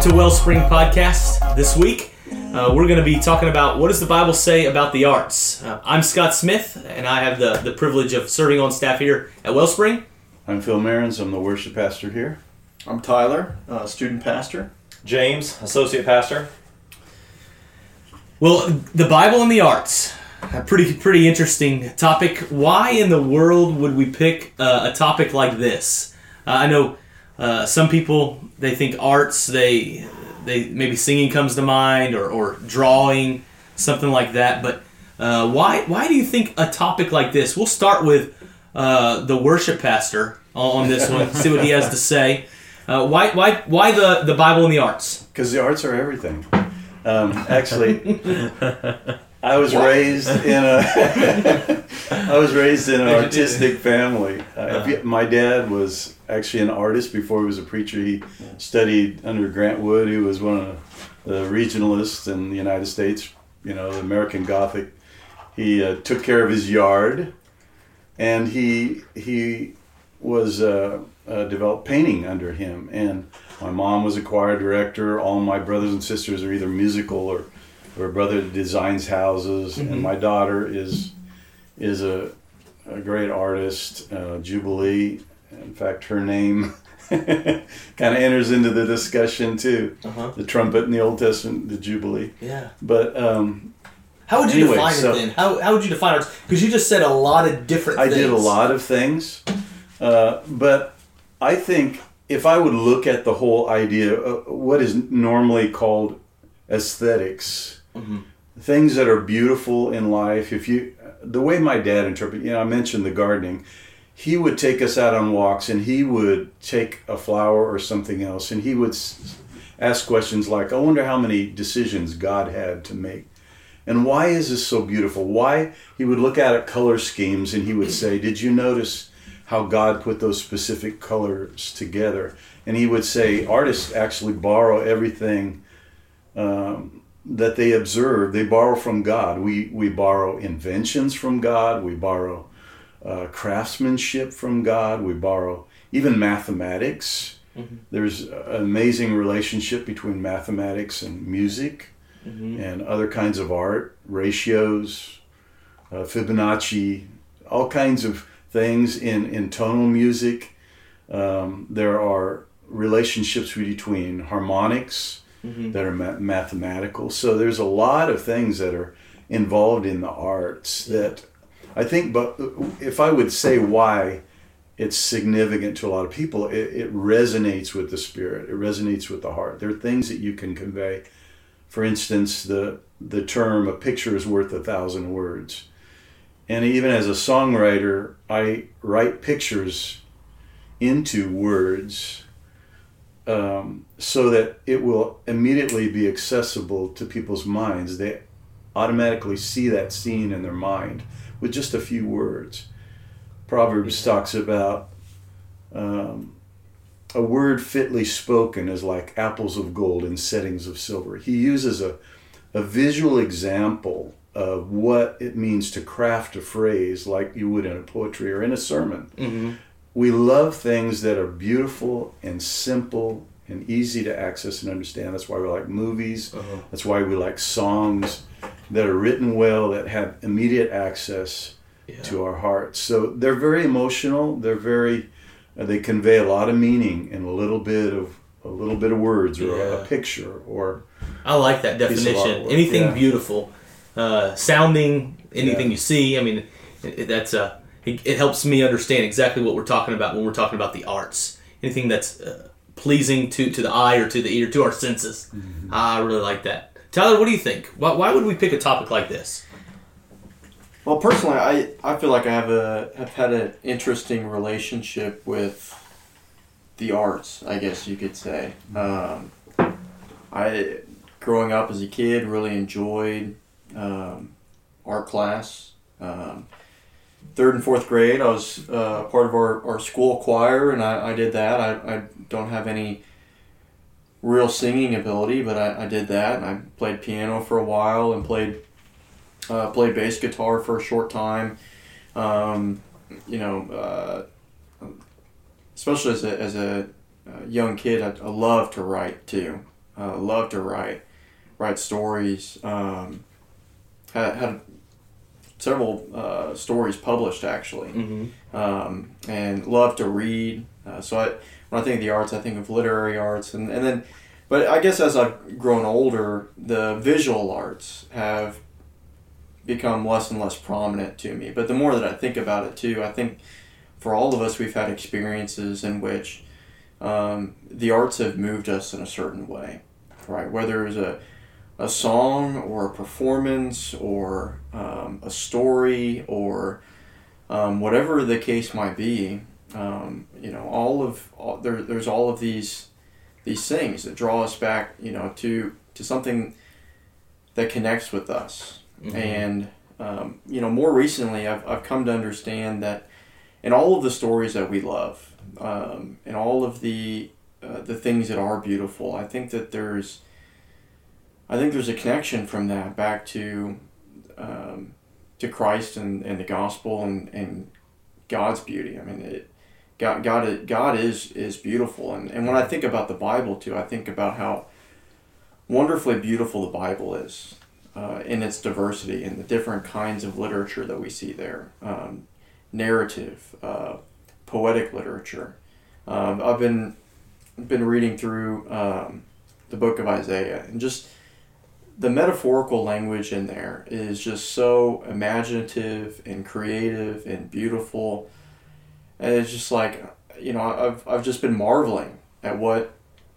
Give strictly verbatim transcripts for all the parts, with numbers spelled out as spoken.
to Wellspring Podcast. This week, uh, we're going to be talking about what does the Bible say about the arts. Uh, I'm Scott Smith, and I have the, the privilege of serving on staff here at Wellspring. I'm Phil Marins. I'm the worship pastor here. I'm Tyler, uh, student pastor. James, associate pastor. Well, the Bible and the arts, a pretty pretty interesting topic. Why in the world would we pick uh, a topic like this? Uh, I know uh, some people, they think arts, they they maybe singing comes to mind or, or drawing, something like that. But uh, why why do you think a topic like this? We'll start with uh, the worship pastor on this one, see what he has to say. Uh, why why why the, the Bible and the arts? Because the arts are everything. Um, actually, I was raised in a I was raised in an artistic family. Uh, my dad was actually an artist before he was a preacher. He studied under Grant Wood, who was one of the regionalists in the United States. You know, the American Gothic. He uh, took care of his yard, and he he was uh, uh, developed painting under him. And my mom was a choir director. All my brothers and sisters are either musical or. Or brother designs houses, mm-hmm. and my daughter is is a, a great artist, uh, Jubilee. In fact, her name kind of enters into the discussion too. Uh-huh. The trumpet in the Old Testament, the Jubilee. Yeah. But um, how would you anyway, define so it then? How how would you define arts? Because you just said a lot of different I things. I did a lot of things, uh, but I think if I would look at the whole idea of what is normally called aesthetics. Mm-hmm. Things that are beautiful in life. If you, the way my dad interpreted, you know, I mentioned the gardening. He would take us out on walks, and he would take a flower or something else, and he would s- ask questions like, "I wonder how many decisions God had to make, and why is this so beautiful?" Why? He would look at it, color schemes, and he would say, "Did you notice how God put those specific colors together?" And he would say, artists actually borrow everything. Um, that they observe, they borrow from God. We we borrow inventions from God. We borrow uh, craftsmanship from God. We borrow even mathematics. Mm-hmm. There's an amazing relationship between mathematics and music, mm-hmm. and other kinds of art, ratios, uh, Fibonacci, all kinds of things in, in tonal music. Um, there are relationships between harmonics, Mm-hmm. that are ma- mathematical. So there's a lot of things that are involved in the arts that I think, but if I would say why it's significant to a lot of people, it, it resonates with the spirit. It resonates with the heart. There are things that you can convey. For instance, the the term, a picture is worth a thousand words. And even as a songwriter, I write pictures into words Um, so that it will immediately be accessible to people's minds. They automatically see that scene in their mind with just a few words. Proverbs yeah. talks about um, a word fitly spoken is like apples of gold in settings of silver. He uses a, a visual example of what it means to craft a phrase like you would in a poetry or in a sermon. Mm-hmm. We love things that are beautiful and simple and easy to access and understand. That's why we like movies. Uh-huh. That's why we like songs that are written well, that have immediate access yeah. to our hearts. So they're very emotional. They're very, uh, they convey a lot of meaning in a little bit of a little bit of words or yeah. a, a picture or. I like that definition. Anything yeah. beautiful, uh, sounding, anything yeah. you see. I mean, it, that's a. It, it helps me understand exactly what we're talking about when we're talking about the arts. Anything that's uh, pleasing to, to the eye or to the ear, to our senses. Mm-hmm. I really like that. Tyler, what do you think? Why, why would we pick a topic like this? Well, personally, I, I feel like I have a have had an interesting relationship with the arts, I guess you could say. Um, I, growing up as a kid, really enjoyed um, art class. Um, Third and fourth grade, I was uh, part of our, our school choir, and I, I did that. I, I don't have any real singing ability, but I, I did that. And I played piano for a while and played uh, played bass guitar for a short time. Um, you know, uh, especially as a as a young kid, I, I love to write too. uh, loved to write, write stories. Um, had, had several uh, stories published actually, Mm-hmm. um, and loved to read. Uh, so I, when I think of the arts, I think of literary arts, and, and then, but I guess as I've grown older, the visual arts have become less and less prominent to me. But the more that I think about it too, I think for all of us, we've had experiences in which um, the arts have moved us in a certain way, right? Whether it's a a song or a performance or um, a story or um, whatever the case might be, um, you know, all of all, there, there's all of these these things that draw us back, you know, to to something that connects with us. Mm-hmm. And um, you know, more recently, I've I've come to understand that in all of the stories that we love, um, and all of the uh, the things that are beautiful, I think that there's I think there's a connection from that back to um, to Christ and, and the gospel and, and God's beauty. I mean, it, God God God is is beautiful, and, and when I think about the Bible too, I think about how wonderfully beautiful the Bible is uh, in its diversity and the different kinds of literature that we see there, um, narrative, uh, poetic literature. Um, I've been been reading through um, the book of Isaiah, and just the metaphorical language in there is just so imaginative and creative and beautiful. And it's just like, you know, I've I've just been marveling at what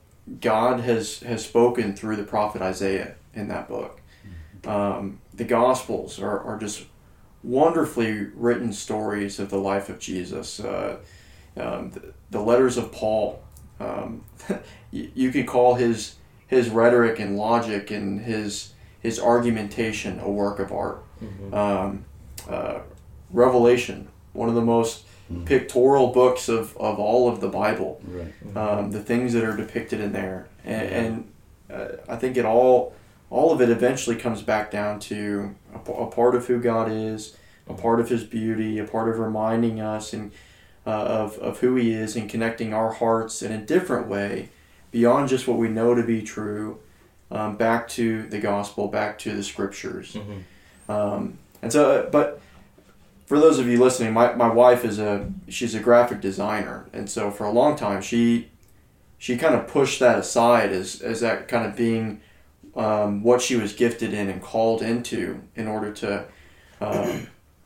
God has, has spoken through the prophet Isaiah in that book. Um, the Gospels are, are just wonderfully written stories of the life of Jesus. Uh, um, the, the letters of Paul, um, you, you could call his his rhetoric and logic and his his argumentation a work of art. Mm-hmm. Um, uh, Revelation, one of the most mm-hmm. pictorial books of, of all of the Bible. Right. Mm-hmm. Um, the things that are depicted in there, and, and uh, I think it all all of it eventually comes back down to a, a part of who God is, a part of His beauty, a part of reminding us and uh, of of who He is, and connecting our hearts in a different way, beyond just what we know to be true, um, back to the gospel, back to the scriptures. Mm-hmm. Um, and so, but for those of you listening, my, my wife is a, she's a graphic designer. And so for a long time, she, she kind of pushed that aside as, as that kind of being um, what she was gifted in and called into in order to, um,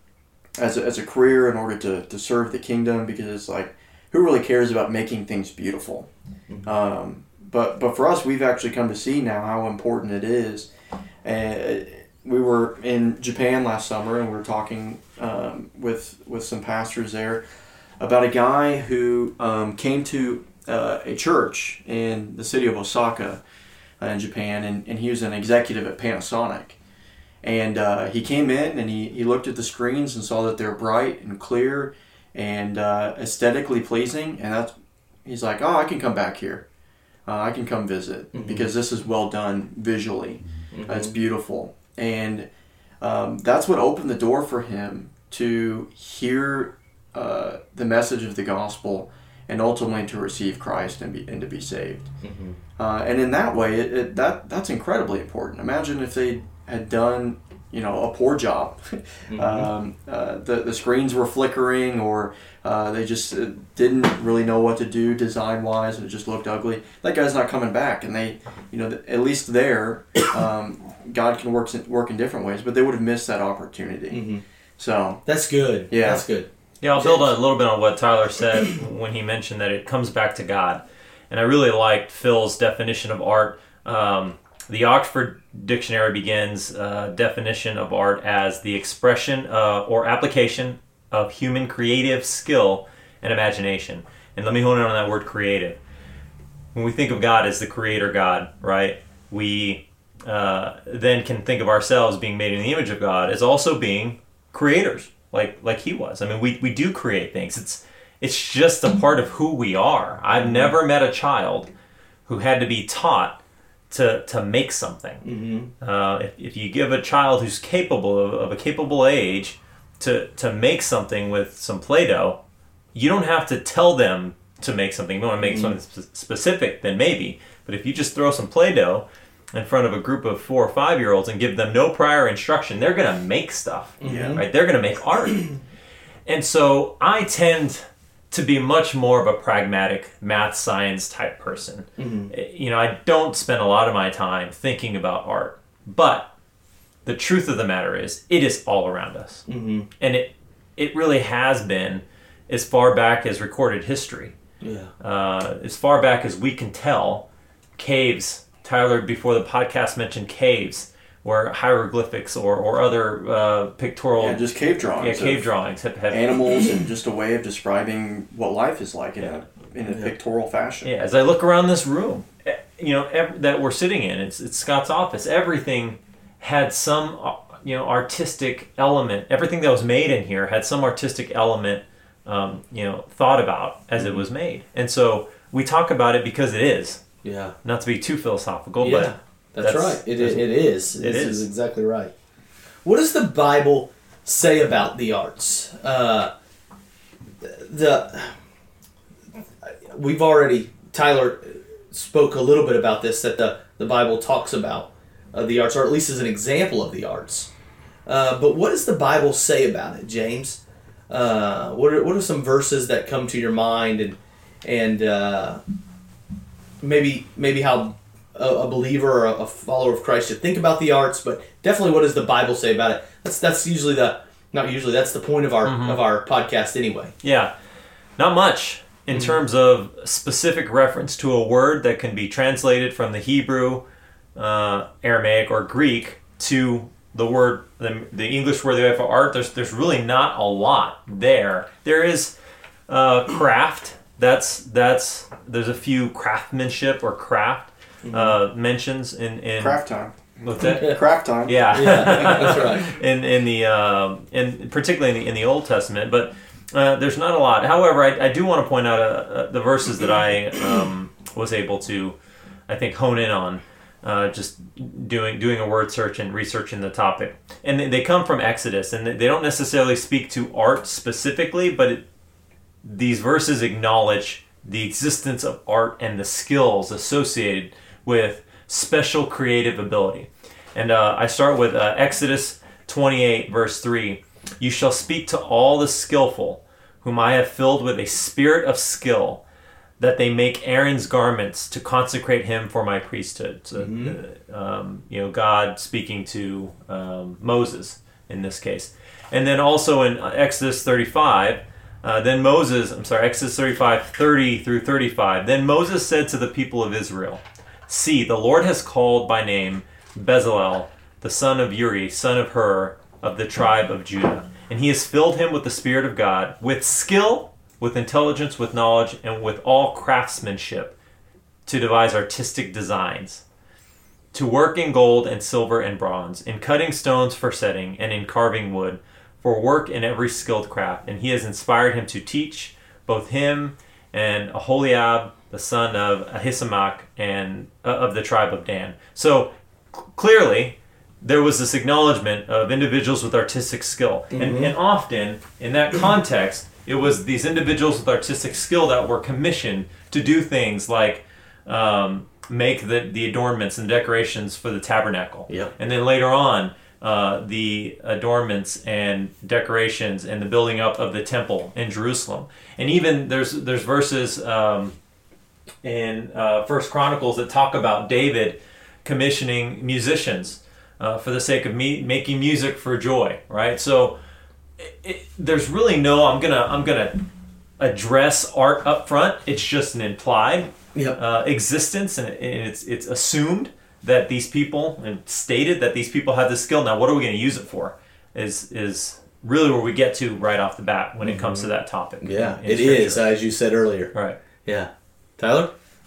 as a, as a career, in order to, to serve the kingdom, because it's like, who really cares about making things beautiful? Mm-hmm. Um, but but for us, we've actually come to see now how important it is. And we were in Japan last summer, and we were talking um, with with some pastors there about a guy who um, came to uh, a church in the city of Osaka uh, in Japan, and, and he was an executive at Panasonic. And uh, he came in, and he, he looked at the screens and saw that they're bright and clear and uh, aesthetically pleasing, and that's he's like, oh, I can come back here, uh, I can come visit, mm-hmm. because this is well done visually, mm-hmm. uh, it's beautiful, and um, that's what opened the door for him to hear uh, the message of the gospel, and ultimately to receive Christ and be and to be saved. Mm-hmm. Uh, and in that way, it, it that that's incredibly important. Imagine if they had done, you know, a poor job. Mm-hmm. um, uh, the the screens were flickering, or uh, they just uh, didn't really know what to do design wise, and it just looked ugly. That guy's not coming back, and they, you know, at least there, um, God can work work in different ways, but they would have missed that opportunity. Mm-hmm. So that's good. Yeah, that's good. Yeah, I'll build a little bit on what Tyler said when he mentioned that it comes back to God, and I really liked Phil's definition of art. Um, The Oxford Dictionary begins uh, definition of art as the expression uh, or application of human creative skill and imagination. And let me hone in on that word creative. When we think of God as the creator God, right, we uh, then can think of ourselves being made in the image of God as also being creators, like like He was. I mean, we, we do create things. It's it's just a part of who we are. I've never met a child who had to be taught to to make something. Mm-hmm. Uh, if, if you give a child who's capable of, of a capable age to, to make something with some Play-Doh, you don't have to tell them to make something. You want to make mm-hmm. something sp- specific, then maybe. But if you just throw some Play-Doh in front of a group of four or five-year-olds and give them no prior instruction, they're going to make stuff. Mm-hmm. Right? They're going to make art. And so I tend to be much more of a pragmatic math science type person. Mm-hmm. You know, I don't spend a lot of my time thinking about art. But the truth of the matter is, it is all around us. Mm-hmm. And it it really has been as far back as recorded history. Yeah. Uh, as far back as we can tell, caves, Tyler, before the podcast mentioned caves, where hieroglyphics or, or other uh, pictorial... Yeah, just cave drawings. Yeah, cave drawings. Have, have animals and just a way of describing what life is like in a in a yeah. pictorial fashion. Yeah, as I look around this room, you know, ev- that we're sitting in, it's, it's Scott's office, everything had some, you know, artistic element. Everything that was made in here had some artistic element, um, you know, thought about as mm-hmm. it was made. And so we talk about it because it is. Yeah. Not to be too philosophical, yeah, but that's, that's right. It, it, it is. It this is. is exactly right. What does the Bible say about the arts? Uh, the we've already Tyler spoke a little bit about this, that the, the Bible talks about uh, the arts, or at least as an example of the arts. Uh, but what does the Bible say about it, James? Uh, what are what are some verses that come to your mind, and and uh, maybe maybe how a, a believer or a, a follower of Christ should think about the arts, but definitely what does the Bible say about it? That's that's usually the not usually that's the point of our mm-hmm. of our podcast anyway. Yeah, not much in mm-hmm. terms of specific reference to a word that can be translated from the Hebrew, uh, Aramaic, or Greek to the word the, the English word they have for art. There's there's really not a lot there. There is uh, craft. That's that's there's a few craftsmanship or craft mm-hmm. uh, mentions in, in craft time. What's that? Craft time. Yeah, yeah, that's right. In in the um, in particularly in the, in the Old Testament, but uh, there's not a lot. However, I, I do want to point out uh, uh, the verses that I um, was able to, I think, hone in on, uh, just doing doing a word search and researching the topic, and they, they come from Exodus, and they don't necessarily speak to art specifically, but it, these verses acknowledge the existence of art and the skills associated with special creative ability. And uh, I start with uh, Exodus twenty-eight, verse three. You shall speak to all the skillful, whom I have filled with a spirit of skill, that they make Aaron's garments to consecrate him for my priesthood. So, mm-hmm. uh, um, you know, God speaking to um, Moses in this case. And then also in Exodus thirty-five, Uh, then Moses, I'm sorry, Exodus thirty-five, thirty through thirty-five. Then Moses said to the people of Israel, see, the Lord has called by name Bezalel, the son of Uri, son of Hur, of the tribe of Judah. And he has filled him with the Spirit of God, with skill, with intelligence, with knowledge, and with all craftsmanship, to devise artistic designs, to work in gold and silver and bronze, in cutting stones for setting, and in carving wood, for work in every skilled craft. And he has inspired him to teach, both him and Aholiab, the son of Ahisamach, and uh, of the tribe of Dan. So c- clearly, there was this acknowledgement of individuals with artistic skill. Mm-hmm. And, and often, in that context, it was these individuals with artistic skill that were commissioned to do things like um, make the, the adornments and decorations for the tabernacle. Yep. And then later on, Uh, the adornments and decorations and the building up of the temple in Jerusalem. And even there's there's verses um, in uh, First Chronicles that talk about David commissioning musicians uh, for the sake of me making music for joy, right? So it, it, there's really no I'm gonna I'm gonna address art up front. It's just an implied yep. uh, existence, and, and it's it's assumed that these people, and stated that these people have the skill. Now, what are we going to use it for? Is is really where we get to right off the bat when mm-hmm. it comes to that topic. Yeah, in, in it Scripture. is, as you said earlier. Right. Yeah. Tyler?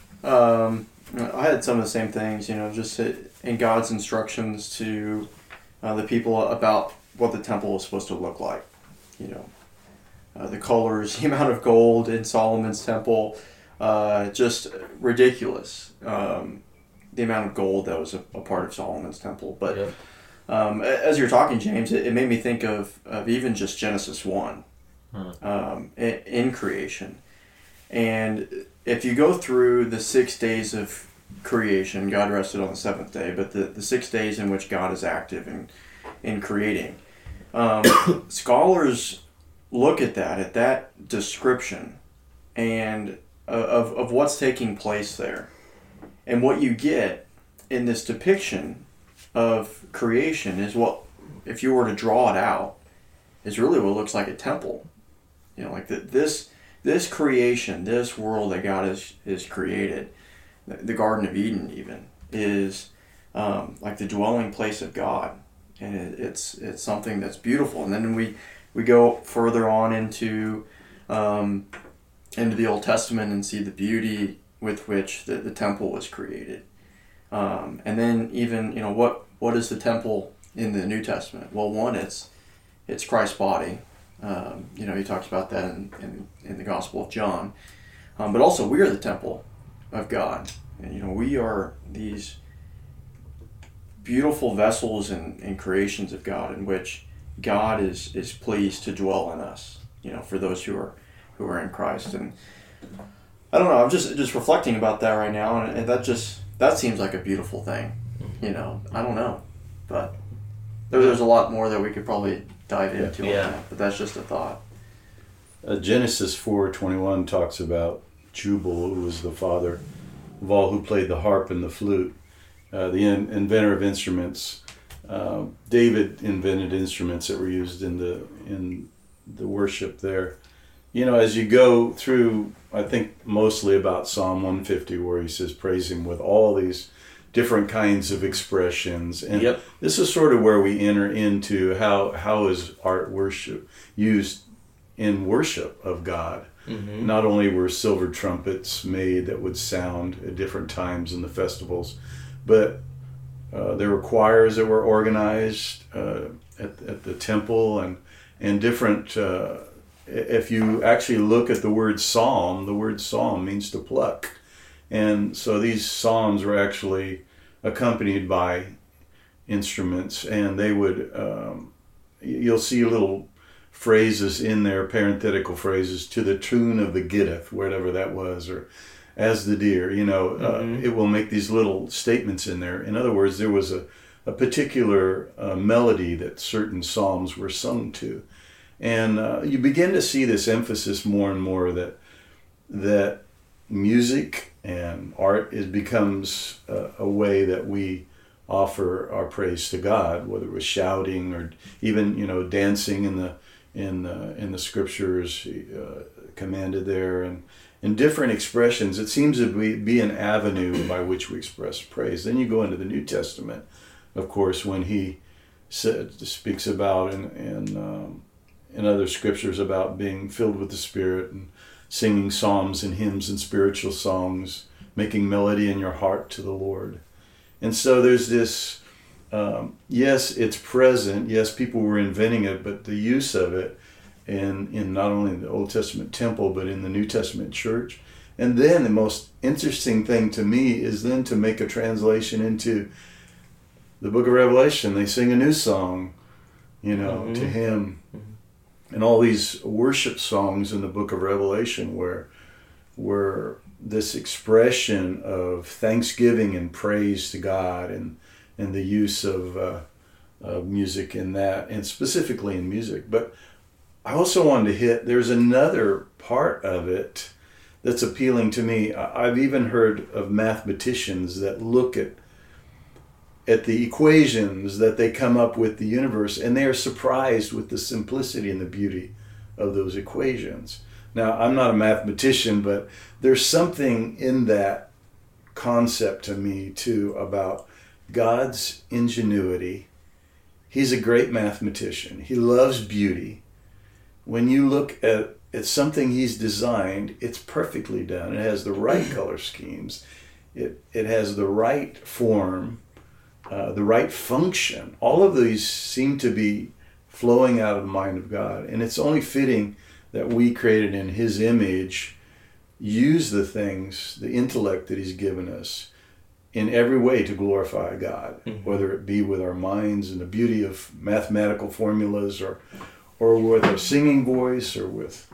Um, I had some of the same things, you know, just in God's instructions to uh, the people about what the temple was supposed to look like. You know, uh, the colors, the amount of gold in Solomon's temple, uh, just ridiculous. Um, the amount of gold that was a, a part of Solomon's temple. But yep. um, as you're talking, James, it, it made me think of, of even just Genesis one hmm. um, in, in creation. And if you go through the six days of creation, God rested on the seventh day, but the, the six days in which God is active in, in creating, um, scholars look at that, at that description, and uh, of, of what's taking place there. And what you get in this depiction of creation is what, if you were to draw it out, is really what looks like a temple. You know, like the, this this creation, this world that God has, has created, the, the Garden of Eden even, is um, like the dwelling place of God. And it, it's it's something that's beautiful. And then we, we go further on into um, into the Old Testament and see the beauty with which the, the temple was created. Um, and then even, you know, what what is the temple in the New Testament? Well, one, it's it's Christ's body. Um, you know, he talks about that in, in, in the Gospel of John. Um, but also, we are the temple of God. And, you know, we are these beautiful vessels and, and creations of God in which God is, is pleased to dwell in us, you know, for those who are who are in Christ. And I don't know, I'm just just reflecting about that right now, and, and that just, that seems like a beautiful thing. You know, I don't know. But there, there's a lot more that we could probably dive into Yeah. on that, but that's just a thought. Uh, Genesis four twenty-one talks about Jubal, who was the father of all who played the harp and the flute, uh, the in- inventor of instruments. Uh, David invented instruments that were used in the in the worship there. You know, as you go through, I think mostly about Psalm one fifty, where he says, praise him with all these different kinds of expressions. And Yep. this is sort of where we enter into how how is art worship used in worship of God. Mm-hmm. Not only were silver trumpets made that would sound at different times in the festivals, but uh, there were choirs that were organized uh, at, at the temple, and and different. Uh, if you actually look at the word psalm, the word psalm means to pluck, and so these psalms were actually accompanied by instruments, and they would. Um, you'll see little phrases in there, parenthetical phrases, to the tune of the Gittith, whatever that was, or as the deer, you know, Mm-hmm. uh, it will make these little statements in there. In other words, there was a, a particular uh, melody that certain psalms were sung to. And uh, you begin to see this emphasis more and more that that music and art is becomes a, a way that we offer our praise to God, whether it was shouting or even, you know, dancing in the in uh, in the scriptures uh, commanded there, and in different expressions. It seems to be, be an avenue by which we express praise. Then you go into the New Testament, of course, when he said, speaks about in in, um, in other scriptures about being filled with the Spirit and singing psalms and hymns and spiritual songs, making melody in your heart to the Lord. And so there's this. Um, yes, it's present. Yes, people were inventing it, but the use of it in, in not only the Old Testament temple, but in the New Testament church. And then the most interesting thing to me is then to make a translation into the book of Revelation. They sing a new song, you know, Mm-hmm. to him. Mm-hmm. And all these worship songs in the book of Revelation where, where this expression of thanksgiving and praise to God, and and the use of, uh, of music in that, and specifically in music. But I also wanted to hit, there's another part of it that's appealing to me. I've even heard of mathematicians that look at at the equations that they come up with the universe, and they are surprised with the simplicity and the beauty of those equations. Now, I'm not a mathematician, but there's something in that concept to me, too, about God's ingenuity. He's a great mathematician. He loves beauty. When you look at, at something he's designed, it's perfectly done. It has the right color schemes. It, it has the right form, uh, the right function. All of these seem to be flowing out of the mind of God. And it's only fitting that we, created in his image, use the things, the intellect that he's given us, in every way to glorify God, mm-hmm. whether it be with our minds and the beauty of mathematical formulas, or or with our singing voice, or with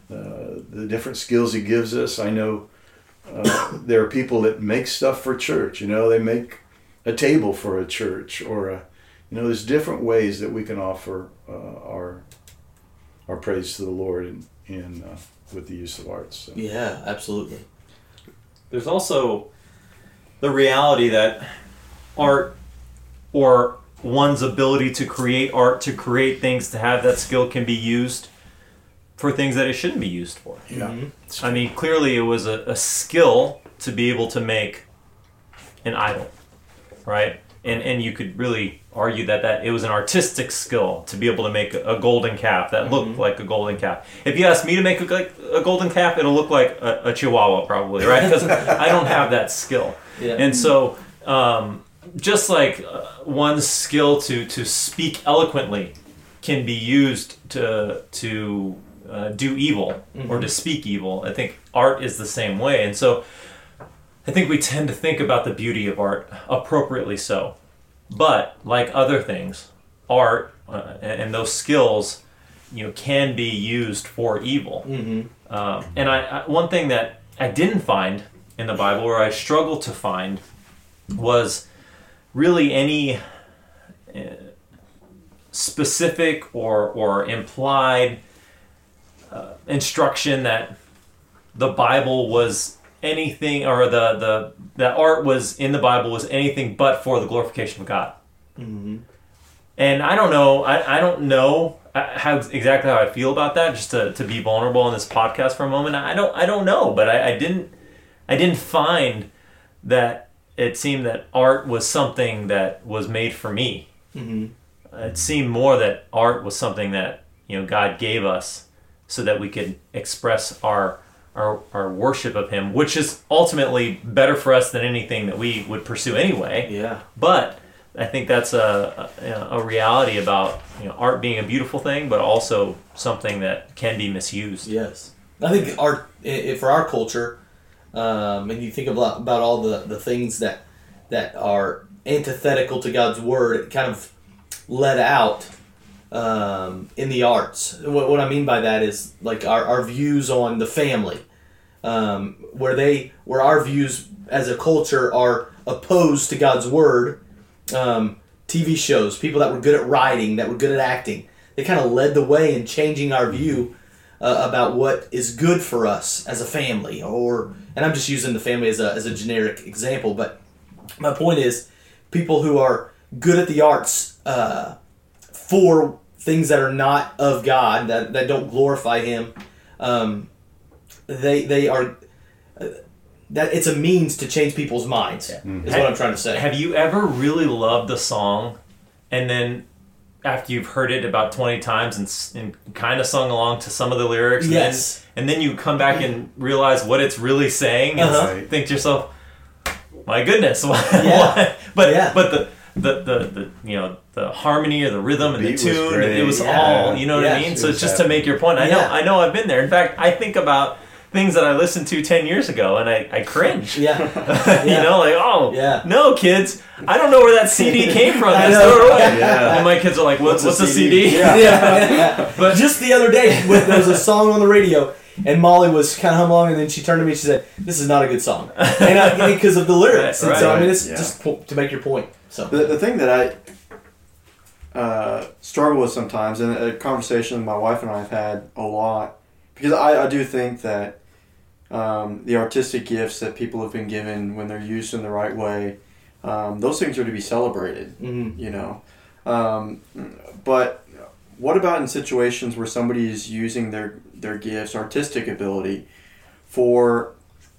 uh, the different skills He gives us. I know uh, there are people that make stuff for church. You know, they make a table for a church, or a, you know, there's different ways that we can offer uh, our our praise to the Lord in, in uh, with the use of arts. So. Yeah, absolutely. There's also the reality that art, or one's ability to create art, to create things, to have that skill, can be used for things that it shouldn't be used for. Yeah. Mm-hmm. I mean, clearly it was a, a skill to be able to make an idol, right? And and you could really argue that, that it was an artistic skill to be able to make a, a golden calf that looked Mm-hmm. like a golden calf. If you ask me to make a, like a golden calf, it'll look like a, a chihuahua probably, right? Because I don't have that skill. Yeah. And so um, just like uh, one's skill to, to speak eloquently can be used to to uh, do evil Mm-hmm. or to speak evil, I think art is the same way. And so I think we tend to think about the beauty of art, appropriately so. But like other things, art uh, and, and those skills, you know, can be used for evil. Mm-hmm. Um, and I, I one thing that I didn't find in the Bible, or I struggled to find, was really any uh, specific or or implied uh, instruction that the Bible was anything, or the the that art was in the Bible was anything but for the glorification of God. Mm-hmm. And I don't know, I, I don't know how exactly how I feel about that. Just to, to be vulnerable on this podcast for a moment, I don't I don't know, but I, I didn't I didn't find that it seemed that art was something that was made for me. Mm-hmm. It seemed more that art was something that, you know, God gave us so that we could express our our our worship of Him, which is ultimately better for us than anything that we would pursue anyway. Yeah. But I think that's a, a a reality about, you know, art being a beautiful thing, but also something that can be misused. Yes. I think art, i- i- for our culture, um, and you think about about all the, the things that that are antithetical to God's word, it kind of let out um, in the arts. What, what I mean by that is like our, our views on the family, um, where they where our views as a culture are opposed to God's word. Um, T V shows, people that were good at writing, that were good at acting, they kind of led the way in changing our view uh, about what is good for us as a family. Or, and I'm just using the family as a as a generic example, but my point is, people who are good at the arts uh, for things that are not of God, that, that don't glorify Him, um, they they are. Uh, That it's a means to change people's minds, Mm-hmm. is what I'm trying to say. Have you ever really loved a song, and then after you've heard it about twenty times and, s- and kind of sung along to some of the lyrics, and Yes. then, and then you come back and realize what it's really saying, and Uh-huh. think to yourself, "My goodness, why?" Yeah. why? But Yeah. but the, the the the you know the harmony or the rhythm The and the beat was tune, great. it was Yeah. all, you know what Yeah. I mean. It So was just to happy. make your point, I know Yeah. I know I've been there. In fact, I think about things that I listened to ten years ago, and I, I cringe. Yeah. you Yeah. know, like, oh, Yeah. no, kids, I don't know where that C D came from. I Just know. throw it away. Yeah. And my kids are like, what's, What's what's a a C D? C D? yeah, yeah. But just the other day, when there was a song on the radio, and Molly was kind of humming along, and then she turned to me and she said, "This is not a good song," and I, because of the lyrics. Right, and so I right. mean, it's Yeah. just po- to make your point. So The, the thing that I uh, struggle with sometimes, and a conversation my wife and I have had a lot, because I, I do think that um, the artistic gifts that people have been given, when they're used in the right way, um, those things are to be celebrated, mhm. you know. Um, but what about in situations where somebody is using their, their gifts, artistic ability, for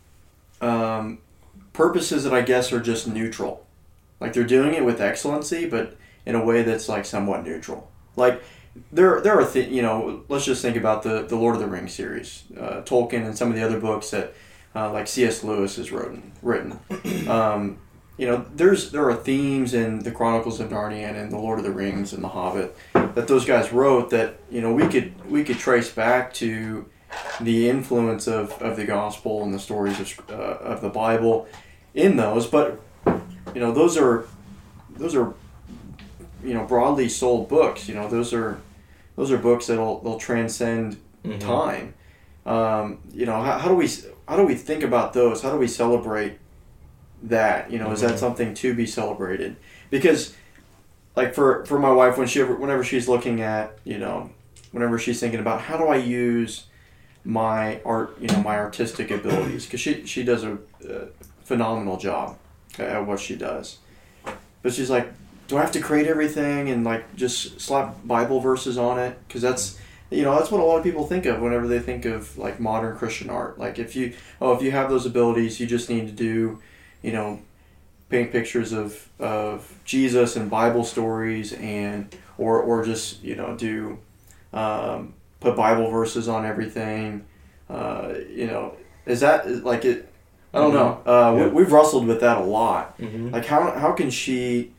um, purposes that I guess are just neutral? Like they're doing it with excellency, but in a way that's like somewhat neutral. Like there, there are th- you know, let's just think about the the Lord of the Rings series, uh, Tolkien, and some of the other books that uh, like C S Lewis has written. Written, um, you know, there's there are themes in the Chronicles of Narnia and in the Lord of the Rings and the Hobbit that those guys wrote that, you know, we could we could trace back to the influence of, of the gospel and the stories of uh, of the Bible in those, but you know, those are those are you know broadly sold books. You know, those are those are books that'll they'll transcend Mhm. time, um, you know, how, how do we how do we think about those? How do we celebrate that? You know, mm-hmm. is that something to be celebrated? Because, like for, for my wife, when she ever, whenever she's looking at, you know, whenever she's thinking about how do I use my art, you know, my artistic abilities, because she she does a, a phenomenal job at what she does, but she's like, do I have to create everything and like just slap Bible verses on it? Because that's, you know, that's what a lot of people think of whenever they think of like modern Christian art. Like if you, oh, if you have those abilities, you just need to do, you know, paint pictures of, of Jesus and Bible stories and, or, or just, you know, do, um, put Bible verses on everything. Uh, you know, is that like it? I don't mm-hmm. know. Uh, yeah. we, we've wrestled with that a lot. Mm-hmm. Like how, how can she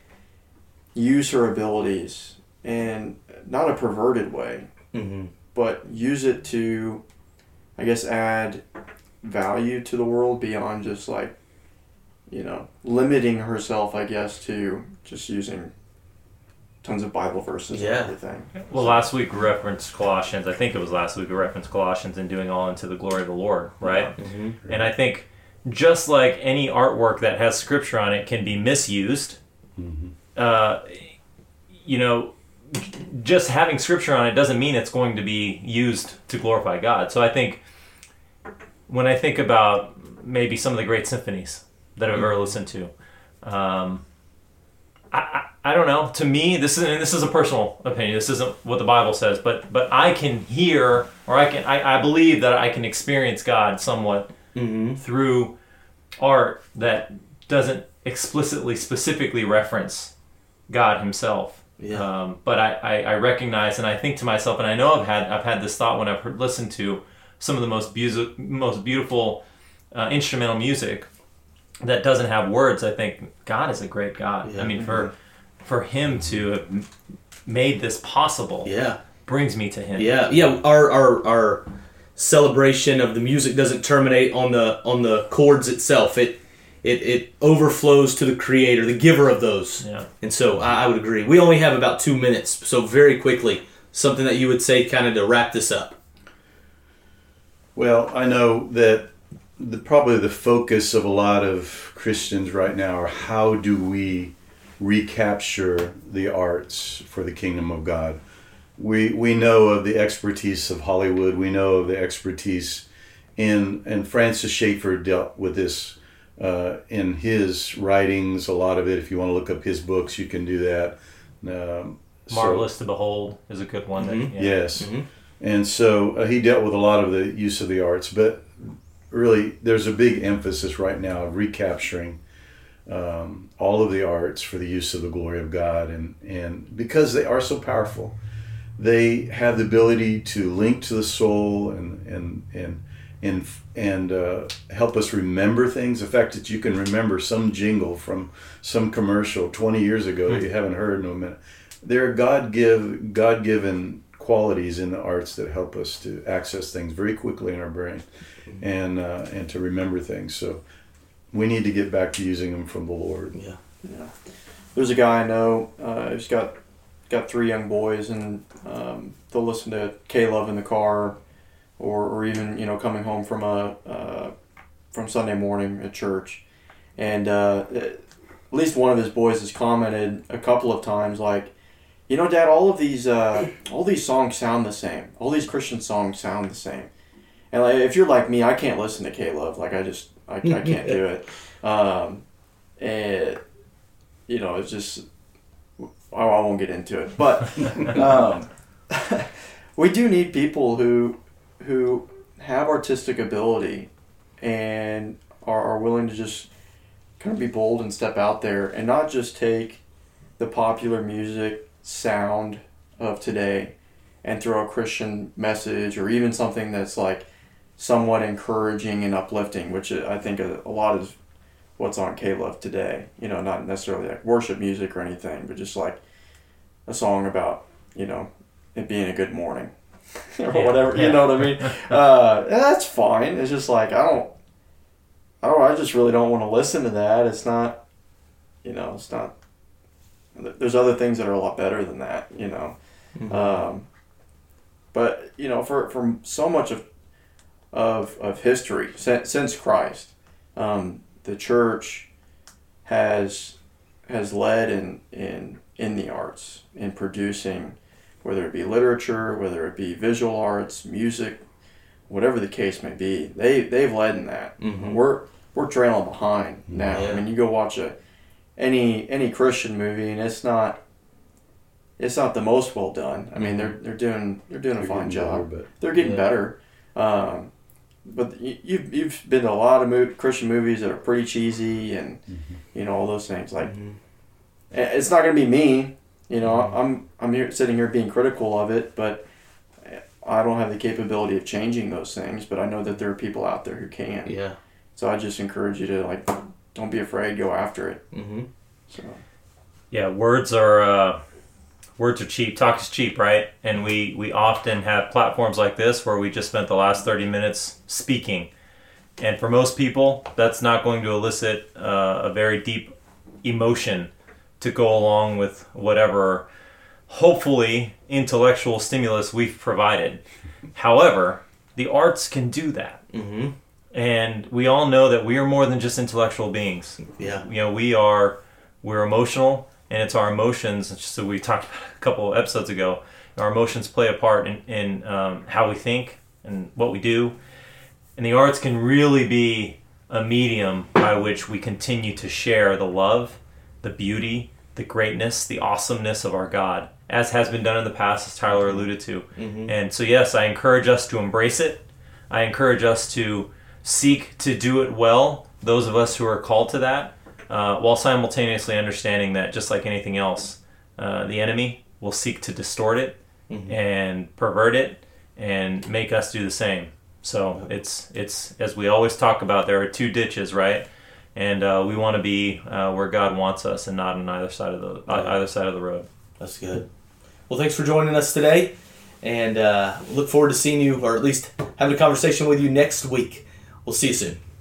use her abilities in not a perverted way, mm-hmm. but use it to, I guess, add value to the world beyond just like, you know, limiting herself, I guess, to just using tons of Bible verses yeah. and everything. Well, last week we referenced Colossians. I think it was last week we referenced Colossians and doing all into the glory of the Lord, right? Yeah. Mm-hmm. And I think just like any artwork that has scripture on it can be misused, mm-hmm. uh, you know, just having scripture on it doesn't mean it's going to be used to glorify God. So I think when I think about maybe some of the great symphonies that I've ever listened to, um, I, I I don't know. To me, this is and this is a personal opinion. This isn't what the Bible says, but but I can hear or I can I, I believe that I can experience God somewhat mm-hmm. through art that doesn't explicitly specifically reference God Himself. Yeah. Um, but I, I, I recognize and I think to myself, and I know I've had I've had this thought when I've heard, listened to some of the most music, most beautiful uh, instrumental music that doesn't have words. I think God is a great God. Yeah. I mean, for for Him to have made this possible, yeah, brings me to Him. Yeah, yeah. Our our our celebration of the music doesn't terminate on the on the chords itself. It it it overflows to the Creator, the giver of those. Yeah. And so I, I would agree. We only have about two minutes, so very quickly, something that you would say, kind of to wrap this up. Well, I know that the probably the focus of a lot of Christians right now are how do we recapture the arts for the kingdom of God. We we know of the expertise of Hollywood. We know of the expertise in, and Francis Schaeffer dealt with this uh, in his writings. A lot of it, if you want to look up his books, you can do that. Um, Marvelous so, to Behold is a good one. Mm-hmm. That, yeah. Yes. Mm-hmm. And so uh, he dealt with a lot of the use of the arts, but really there's a big emphasis right now of recapturing um, all of the arts for the use of the glory of God, and, and because they are so powerful. They have the ability to link to the soul and and and and and uh, help us remember things. The fact that you can remember some jingle from some commercial twenty years ago that you haven't heard in a minute. There are God give God given qualities in the arts that help us to access things very quickly in our brain, and uh, and to remember things. So we need to get back to using them from the Lord. Yeah, yeah. There's a guy I know. Uh, who's got. got three young boys, and um, they'll listen to K-Love in the car, or, or even, you know, coming home from a uh, from Sunday morning at church. And uh, at least one of his boys has commented a couple of times, like, you know, Dad, all of these uh, all these songs sound the same. All these Christian songs sound the same. And like, if you're like me, I can't listen to K-Love. Like, I just I, I can't do it. Um, and you know, it's just. Oh, I won't get into it, but um, we do need people who who have artistic ability and are, are willing to just kind of be bold and step out there and not just take the popular music sound of today and throw a Christian message or even something that's like somewhat encouraging and uplifting, which I think a, a lot is what's on K-Love today. You know, not necessarily like worship music or anything, but just like a song about, you know, it being a good morning or yeah, whatever. Yeah. You know what I mean? Uh, that's fine. It's just like, I don't, I don't, I just really don't want to listen to that. It's not, you know, it's not, there's other things that are a lot better than that, you know? Mm-hmm. Um, but, you know, for, for so much of of of history since, since Christ. Um, the church has has led in in in the arts, in producing, whether it be literature, whether it be visual arts, music, whatever the case may be. They they've led in that. Mm-hmm. We're we're trailing behind now. Yeah. I mean, you go watch a any any Christian movie, and it's not it's not the most well done. I mean, they're they're doing they're doing a They're fine getting job. better, They're getting Yeah. better. Um, but you, you've you've been to a lot of mo- Christian movies that are pretty cheesy, and you know all those things. Like, Mhm. it's not going to be me. You know, Mhm. I'm I'm here sitting here being critical of it, but I don't have the capability of changing those things. But I know that there are people out there who can. Yeah. So I just encourage you to, like, don't be afraid, go after it. Mm-hmm. So Yeah, words are uh, words are cheap. Talk is cheap, right? And we we often have platforms like this where we just spent the last thirty minutes speaking, and for most people, that's not going to elicit uh, a very deep emotion to go along with whatever, hopefully, intellectual stimulus we've provided. However, the arts can do that. Mm-hmm. And we all know that we are more than just intellectual beings. Yeah. You know, we are, we're emotional, and it's our emotions, just so we talked about a couple of episodes ago, our emotions play a part in, in um, how we think and what we do. And the arts can really be a medium by which we continue to share the love, the beauty, the greatness, the awesomeness of our God, as has been done in the past, as Tyler alluded to. Mm-hmm. And so, yes, I encourage us to embrace it. I encourage us to seek to do it well, those of us who are called to that, uh, while simultaneously understanding that, just like anything else, uh, the enemy will seek to distort it Mhm. and pervert it and make us do the same. So it's, it's as we always talk about, there are two ditches, right? And uh, we want to be uh, where God wants us and not on either side of the Yeah. either side of the road. That's good. Well, thanks for joining us today, and uh, look forward to seeing you, or at least having a conversation with you next week. We'll see you soon.